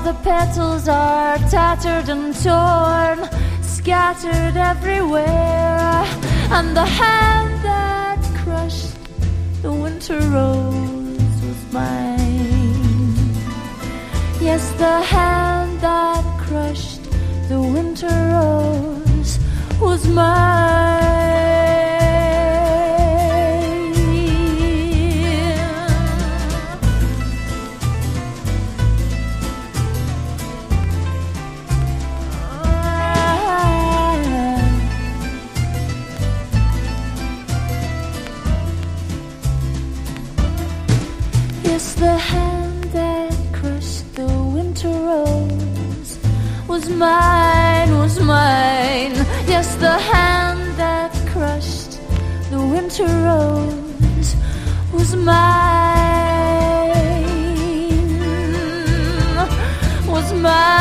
the petals are tattered and torn, scattered everywhere. And the hand that crushed the winter rose was mine. Yes, the hand that crushed the winter rose was mine. Yes, the hand that crushed the winter rose was mine, was mine. Yes, the hand that crushed the winter rose was mine, was mine.